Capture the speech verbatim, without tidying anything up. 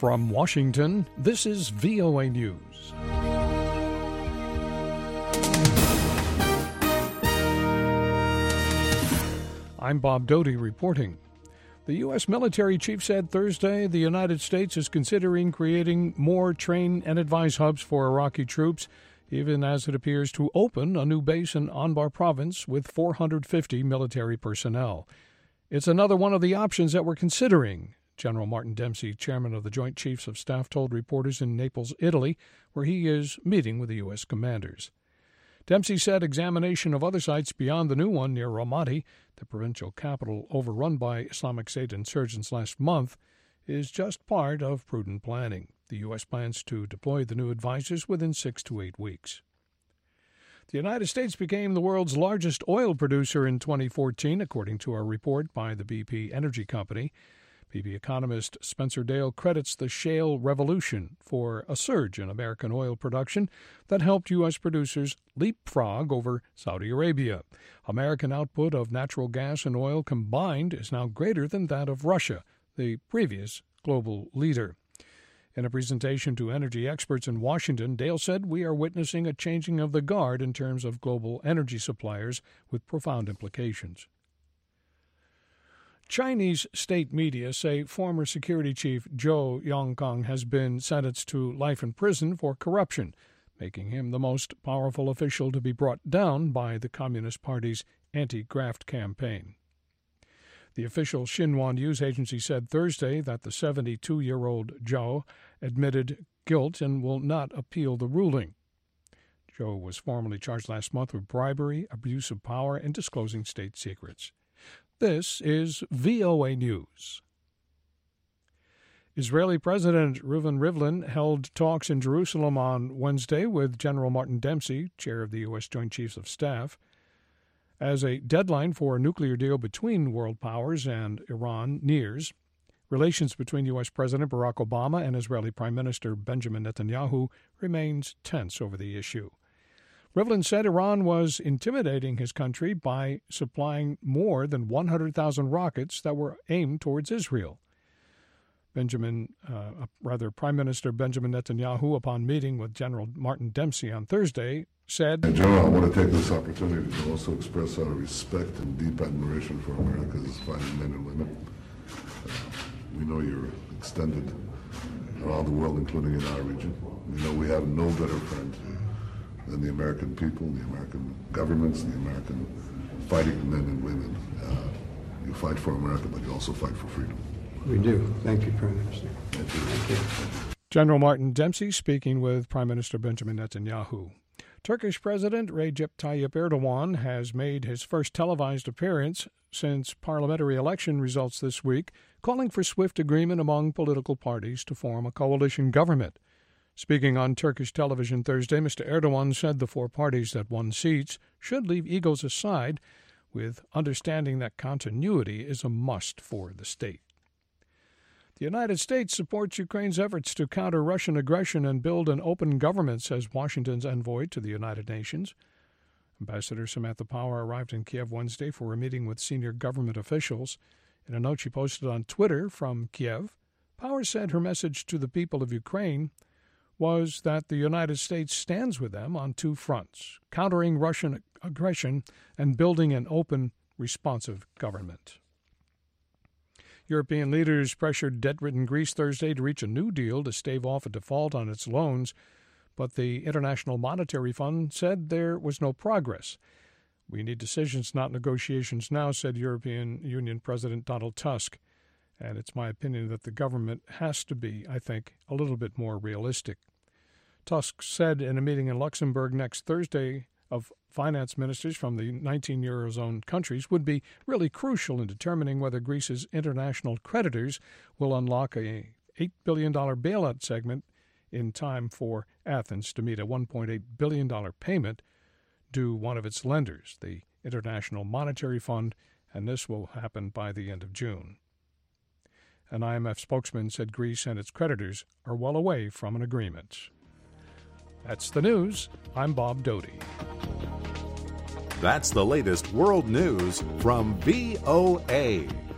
From Washington, this is V O A News. I'm Bob Doty reporting. The U S military chief said Thursday the United States is considering creating more train and advise hubs for Iraqi troops, even as it appears to open a new base in Anbar province with four hundred fifty military personnel. It's another one of the options that we're considering, General Martin Dempsey, chairman of the Joint Chiefs of Staff, told reporters in Naples, Italy, where he is meeting with the U S commanders. Dempsey said examination of other sites beyond the new one near Ramadi, the provincial capital overrun by Islamic State insurgents last month, is just part of prudent planning. The U S plans to deploy the new advisors within six to eight weeks. The United States became the world's largest oil producer in twenty fourteen, according to a report by the B P Energy Company. B P economist Spencer Dale credits the shale revolution for a surge in American oil production that helped U S producers leapfrog over Saudi Arabia. American output of natural gas and oil combined is now greater than that of Russia, the previous global leader. In a presentation to energy experts in Washington, Dale said, "We are witnessing a changing of the guard in terms of global energy suppliers with profound implications." Chinese state media say former security chief Zhou Yongkang has been sentenced to life in prison for corruption, making him the most powerful official to be brought down by the Communist Party's anti-graft campaign. The official Xinhua news agency said Thursday that the seventy-two-year-old Zhou admitted guilt and will not appeal the ruling. Zhou was formally charged last month with bribery, abuse of power, and disclosing state secrets. This is V O A News. Israeli President Reuven Rivlin held talks in Jerusalem on Wednesday with General Martin Dempsey, chair of the U S Joint Chiefs of Staff. As a deadline for a nuclear deal between world powers and Iran nears, relations between U S President Barack Obama and Israeli Prime Minister Benjamin Netanyahu remains tense over the issue. Rivlin said Iran was intimidating his country by supplying more than one hundred thousand rockets that were aimed towards Israel. Benjamin, uh, rather, Prime Minister Benjamin Netanyahu, upon meeting with General Martin Dempsey on Thursday, said, General, I want to take this opportunity to also express our respect and deep admiration for America's fighting men and women. Uh, we know you're extended around the world, including in our region. We know we have no better friend than the American people, the American governments, the American fighting men and women. Uh, you fight for America, but you also fight for freedom. We do. Thank you, Prime Minister. Thank you. Thank you. General Martin Dempsey speaking with Prime Minister Benjamin Netanyahu. Turkish President Recep Tayyip Erdogan has made his first televised appearance since parliamentary election results this week, calling for swift agreement among political parties to form a coalition government. Speaking on Turkish television Thursday, Mister Erdogan said the four parties that won seats should leave egos aside, with understanding that continuity is a must for the state. The United States supports Ukraine's efforts to counter Russian aggression and build an open government, says Washington's envoy to the United Nations. Ambassador Samantha Power arrived in Kiev Wednesday for a meeting with senior government officials. In a note she posted on Twitter from Kiev, Power said her message to the people of Ukraine was that the United States stands with them on two fronts, countering Russian aggression and building an open, responsive government. European leaders pressured debt-ridden Greece Thursday to reach a new deal to stave off a default on its loans, but the International Monetary Fund said there was no progress. "We need decisions, not negotiations now," said European Union President Donald Tusk. And it's my opinion that the government has to be, I think, a little bit more realistic. Tusk said in a meeting in Luxembourg next Thursday of finance ministers from the nineteen Eurozone countries would be really crucial in determining whether Greece's international creditors will unlock a eight billion dollars bailout segment in time for Athens to meet a one point eight billion dollars payment due one of its lenders, the International Monetary Fund, and this will happen by the end of June. An I M F spokesman said Greece and its creditors are well away from an agreement. That's the news. I'm Bob Doty. That's the latest world news from V O A.